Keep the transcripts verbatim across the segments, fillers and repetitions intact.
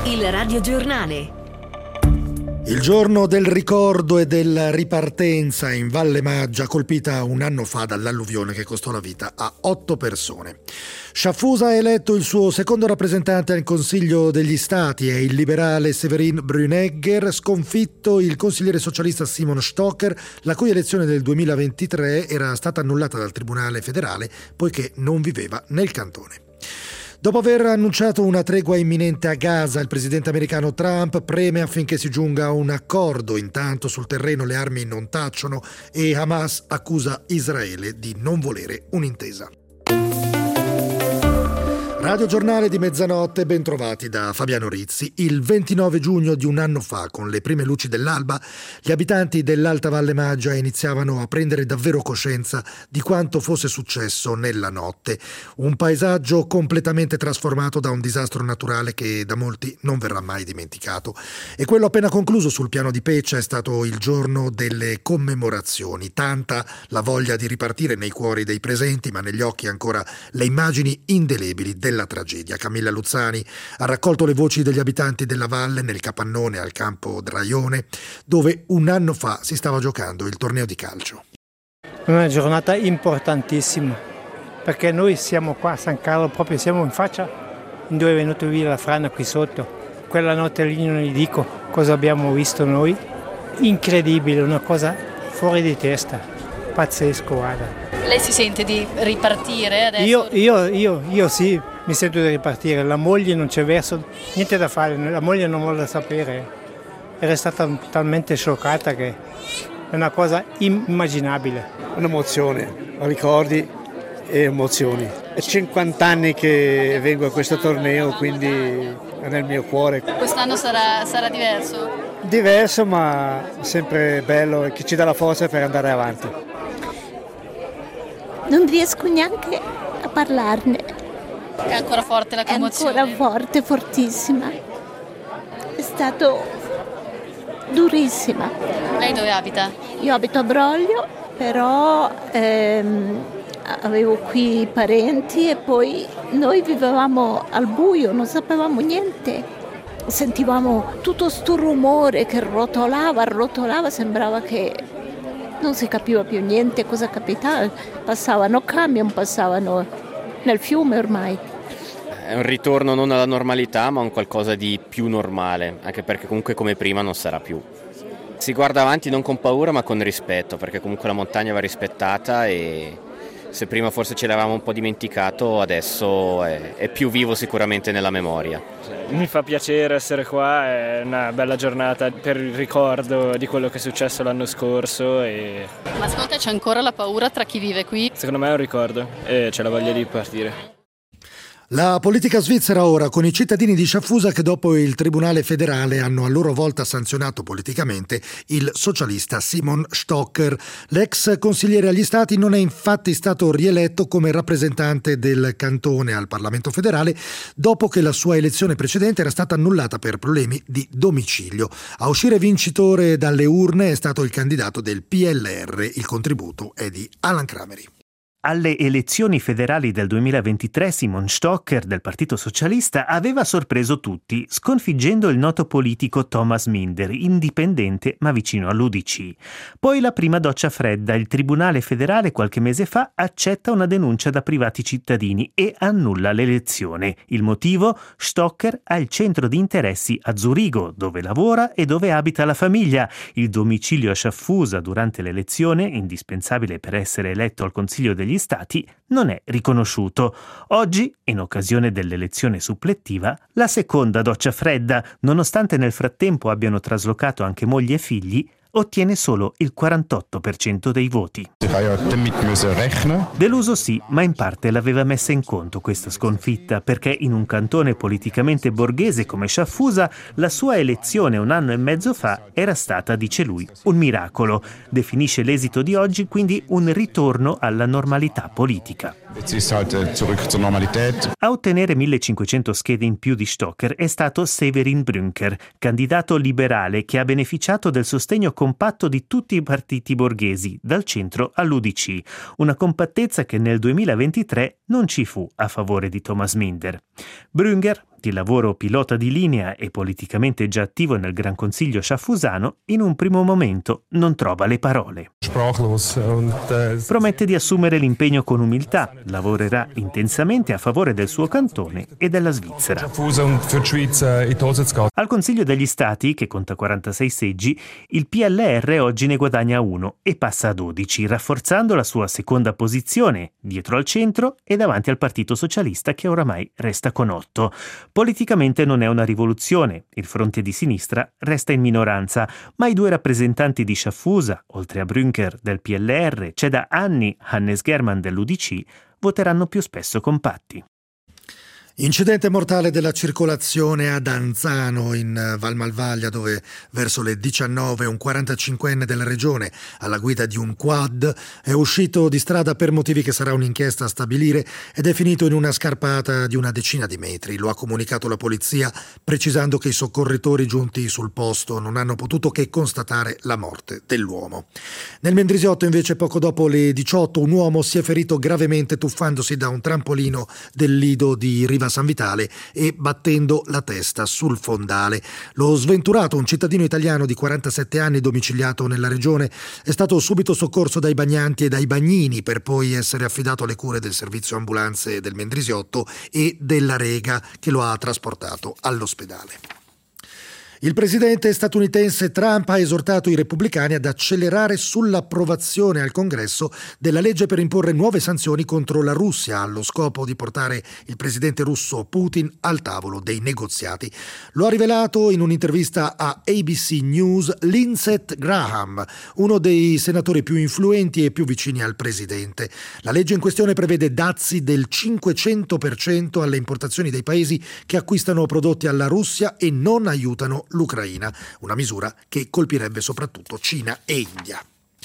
Il radiogiornale. Il giorno del ricordo e della ripartenza in Valle Maggia, colpita un anno fa dall'alluvione che costò la vita a otto persone. Sciaffusa ha eletto il suo secondo rappresentante al Consiglio degli Stati e il liberale Severin Brünegger, sconfitto il consigliere socialista Simon Stocker, la cui elezione del duemilaventitré era stata annullata dal Tribunale federale poiché non viveva nel cantone. Dopo aver annunciato una tregua imminente a Gaza, il presidente americano Trump preme affinché si giunga a un accordo. Intanto sul terreno le armi non tacciono e Hamas accusa Israele di non volere un'intesa. Radio Giornale di mezzanotte, bentrovati da Fabiano Rizzi. Il ventinove giugno di un anno fa, con le prime luci dell'alba, gli abitanti dell'Alta Valle Maggia iniziavano a prendere davvero coscienza di quanto fosse successo nella notte. Un paesaggio completamente trasformato da un disastro naturale che da molti non verrà mai dimenticato. E quello appena concluso sul piano di Peccia è stato il giorno delle commemorazioni. Tanta la voglia di ripartire nei cuori dei presenti, ma negli occhi ancora le immagini indelebili del la tragedia. Camilla Luzzani ha raccolto le voci degli abitanti della valle nel capannone al campo Draione, dove un anno fa si stava giocando il torneo di calcio. Una giornata importantissima, perché noi siamo qua a San Carlo, proprio siamo in faccia, dove è venuto via la frana qui sotto. Quella notte lì non gli dico cosa abbiamo visto noi. Incredibile, una cosa fuori di testa, pazzesco, guarda. Lei si sente di ripartire adesso? Io, io, io, io sì, mi sento di ripartire. La moglie non c'è verso, niente da fare, la moglie non vuole sapere. Era stata talmente scioccata che è una cosa immaginabile. Un'emozione, ricordi e emozioni. È cinquanta anni che vengo a questo torneo, quindi è nel mio cuore. Quest'anno sarà, sarà diverso? Diverso, ma sempre bello e che ci dà la forza per andare avanti. Non riesco neanche a parlarne. È ancora forte la commozione? È ancora forte, fortissima. È stato durissima. Lei dove abita? Io abito a Broglio, però ehm, avevo qui parenti e poi noi vivevamo al buio, non sapevamo niente. Sentivamo tutto sto rumore che rotolava, rotolava, sembrava che non si capiva più niente cosa capitava, passavano camion, passavano nel fiume ormai. È un ritorno non alla normalità, ma a un qualcosa di più normale, anche perché comunque come prima non sarà più. Si guarda avanti non con paura ma con rispetto, perché comunque la montagna va rispettata e se prima forse ce l'avevamo un po' dimenticato, adesso è, è più vivo sicuramente nella memoria. Mi fa piacere essere qua, è una bella giornata per il ricordo di quello che è successo l'anno scorso. E... Ma secondo te c'è ancora la paura tra chi vive qui? Secondo me è un ricordo e c'è la voglia di partire. La politica svizzera ora con i cittadini di Sciaffusa che dopo il Tribunale federale hanno a loro volta sanzionato politicamente il socialista Simon Stocker. L'ex consigliere agli stati non è infatti stato rieletto come rappresentante del cantone al Parlamento federale dopo che la sua elezione precedente era stata annullata per problemi di domicilio. A uscire vincitore dalle urne è stato il candidato del P L R. Il contributo è di Alan Crameri. Alle elezioni federali del duemilaventitré Simon Stocker del Partito Socialista aveva sorpreso tutti, sconfiggendo il noto politico Thomas Minder, indipendente ma vicino all'U D C. Poi la prima doccia fredda, il Tribunale federale qualche mese fa accetta una denuncia da privati cittadini e annulla l'elezione. Il motivo? Stocker ha il centro di interessi a Zurigo, dove lavora e dove abita la famiglia. Il domicilio a Sciaffusa durante l'elezione, indispensabile per essere eletto al Consiglio degli Stati, non è riconosciuto. Oggi, in occasione dell'elezione supplettiva, la seconda doccia fredda, nonostante nel frattempo abbiano traslocato anche moglie e figli, ottiene solo il quarantotto per cento dei voti. Deluso sì, ma in parte l'aveva messa in conto questa sconfitta, perché in un cantone politicamente borghese come Sciaffusa la sua elezione un anno e mezzo fa era stata, dice lui, un miracolo. Definisce l'esito di oggi quindi un ritorno alla normalità politica. A ottenere millecinquecento schede in più di Stocker è stato Severin Brünker, candidato liberale che ha beneficiato del sostegno compatto di tutti i partiti borghesi, dal centro all'U D C, una compattezza che nel duemilaventitré non ci fu a favore di Thomas Minder. Brünker, il lavoro pilota di linea e politicamente già attivo nel Gran Consiglio sciaffusano, in un primo momento non trova le parole. Promette di assumere l'impegno con umiltà, lavorerà intensamente a favore del suo cantone e della Svizzera. Al Consiglio degli Stati, che conta quarantasei seggi, il P L R oggi ne guadagna uno e passa a dodici, rafforzando la sua seconda posizione, dietro al centro e davanti al Partito Socialista, che oramai resta con otto. Politicamente non è una rivoluzione, il fronte di sinistra resta in minoranza, ma i due rappresentanti di Sciaffusa, oltre a Brünker del P L R, c'è da anni Hannes Germann dell'U D C, voteranno più spesso compatti. Incidente mortale della circolazione ad Anzano in Val Malvaglia, dove verso le diciannove un quarantacinquenne della regione alla guida di un quad è uscito di strada per motivi che sarà un'inchiesta a stabilire ed è finito in una scarpata di una decina di metri. Lo ha comunicato la polizia, precisando che i soccorritori giunti sul posto non hanno potuto che constatare la morte dell'uomo. Nel Mendrisiotto invece, poco dopo le diciotto, un uomo si è ferito gravemente tuffandosi da un trampolino del lido di Riva San Vitale e battendo la testa sul fondale. Lo sventurato, un cittadino italiano di quarantasette anni domiciliato nella regione, è stato subito soccorso dai bagnanti e dai bagnini per poi essere affidato alle cure del servizio ambulanze del Mendrisiotto e della Rega, che lo ha trasportato all'ospedale. Il presidente statunitense Trump ha esortato i repubblicani ad accelerare sull'approvazione al Congresso della legge per imporre nuove sanzioni contro la Russia, allo scopo di portare il presidente russo Putin al tavolo dei negoziati. Lo ha rivelato in un'intervista a A B C News Lindsey Graham, uno dei senatori più influenti e più vicini al presidente. La legge in questione prevede dazi del cinquecento per cento alle importazioni dei paesi che acquistano prodotti alla Russia e non aiutano l'Ucraina, una misura che colpirebbe soprattutto Cina e India.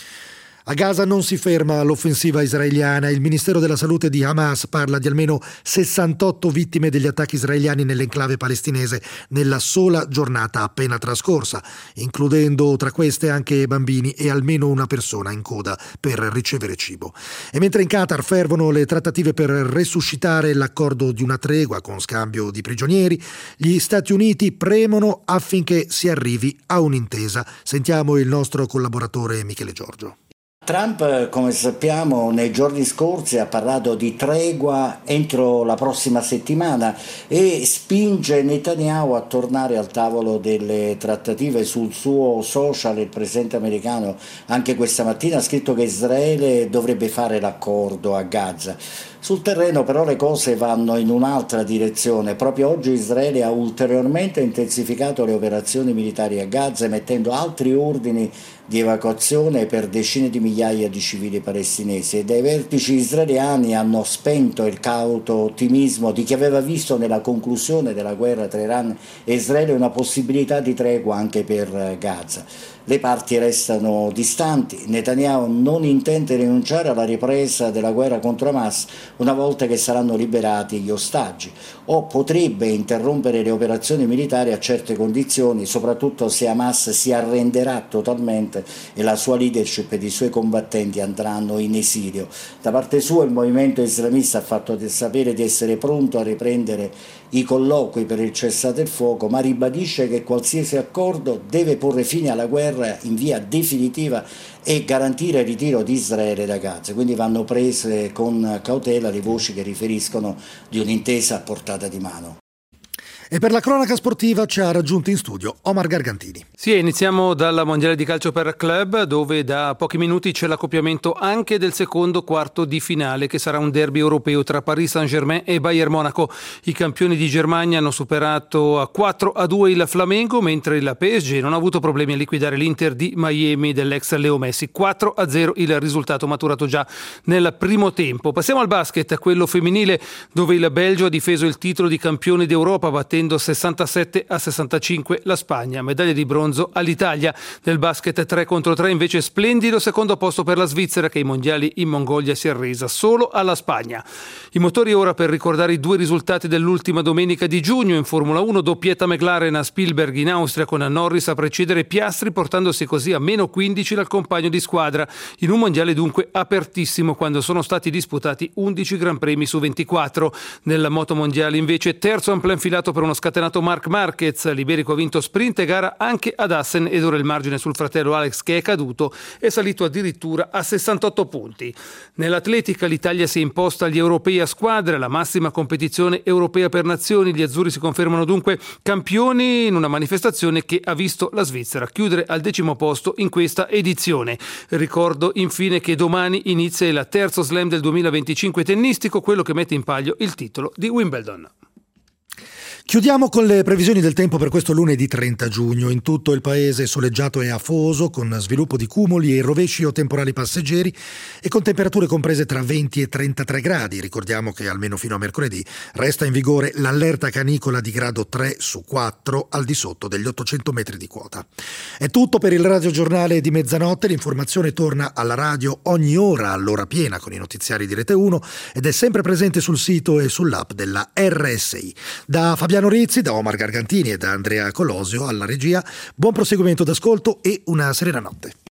A Gaza non si ferma l'offensiva israeliana. Il Ministero della Salute di Hamas parla di almeno sessantotto vittime degli attacchi israeliani nell'enclave palestinese nella sola giornata appena trascorsa, includendo tra queste anche bambini e almeno una persona in coda per ricevere cibo. E mentre in Qatar fervono le trattative per resuscitare l'accordo di una tregua con scambio di prigionieri, gli Stati Uniti premono affinché si arrivi a un'intesa. Sentiamo il nostro collaboratore Michele Giorgio. Trump, come sappiamo, nei giorni scorsi ha parlato di tregua entro la prossima settimana e spinge Netanyahu a tornare al tavolo delle trattative. Sul suo social il presidente americano anche questa mattina ha scritto che Israele dovrebbe fare l'accordo a Gaza. Sul terreno però le cose vanno in un'altra direzione. Proprio oggi Israele ha ulteriormente intensificato le operazioni militari a Gaza, mettendo altri ordini di evacuazione per decine di migliaia di civili palestinesi, e dai vertici israeliani hanno spento il cauto ottimismo di chi aveva visto nella conclusione della guerra tra Iran e Israele una possibilità di tregua anche per Gaza. Le parti restano distanti. Netanyahu non intende rinunciare alla ripresa della guerra contro Hamas una volta che saranno liberati gli ostaggi, o potrebbe interrompere le operazioni militari a certe condizioni, soprattutto se Hamas si arrenderà totalmente e la sua leadership ed i suoi combattenti andranno in esilio. Da parte sua il movimento islamista ha fatto sapere di essere pronto a riprendere i colloqui per il cessate il fuoco, ma ribadisce che qualsiasi accordo deve porre fine alla guerra in via definitiva e garantire il ritiro di Israele da Gaza. Quindi vanno prese con cautela le voci che riferiscono di un'intesa a portata di mano. E per la cronaca sportiva ci ha raggiunto in studio Omar Gargantini. Sì, iniziamo dalla mondiale di calcio per club, dove da pochi minuti c'è l'accoppiamento anche del secondo quarto di finale, che sarà un derby europeo tra Paris Saint-Germain e Bayern Monaco. I campioni di Germania hanno superato a quattro a due il Flamengo, mentre il P S G non ha avuto problemi a liquidare l'Inter di Miami dell'ex Leo Messi. quattro a zero il risultato maturato già nel primo tempo. Passiamo al basket, quello femminile, dove il Belgio ha difeso il titolo di campione d'Europa battendo sessantasette a sessantacinque la Spagna. Medaglia di bronzo all'Italia. Nel basket tre contro tre invece splendido secondo posto per la Svizzera, che ai mondiali in Mongolia si è arresa solo alla Spagna. I motori ora per ricordare i due risultati dell'ultima domenica di giugno in Formula uno. Doppietta McLaren a Spielberg in Austria, con Norris a precedere Piastri, portandosi così a meno quindici dal compagno di squadra, in un mondiale dunque apertissimo, quando sono stati disputati undici gran premi su ventiquattro. Nella moto mondiale invece terzo ampio infilato per avevano scatenato Marc Marquez. L'Iberico ha vinto sprint e gara anche ad Assen ed ora il margine sul fratello Alex, che è caduto, è salito addirittura a sessantotto punti. Nell'atletica l'Italia si è imposta agli europei a squadre, la massima competizione europea per nazioni. Gli azzurri si confermano dunque campioni in una manifestazione che ha visto la Svizzera chiudere al decimo posto in questa edizione. Ricordo infine che domani inizia il terzo slam del duemilaventicinque tennistico, quello che mette in palio il titolo di Wimbledon. Chiudiamo con le previsioni del tempo per questo lunedì trenta giugno. In tutto il paese soleggiato e afoso, con sviluppo di cumuli e rovesci o temporali passeggeri e con temperature comprese tra venti e trentatré gradi. Ricordiamo che almeno fino a mercoledì resta in vigore l'allerta canicola di grado tre su quattro al di sotto degli ottocento metri di quota. È tutto per il radiogiornale di mezzanotte. L'informazione torna alla radio ogni ora all'ora piena con i notiziari di Rete uno ed è sempre presente sul sito e sull'app della R S I. Da Fabiano Rizzi, da Omar Gargantini e da Andrea Colosio alla regia, buon proseguimento d'ascolto e una serena notte.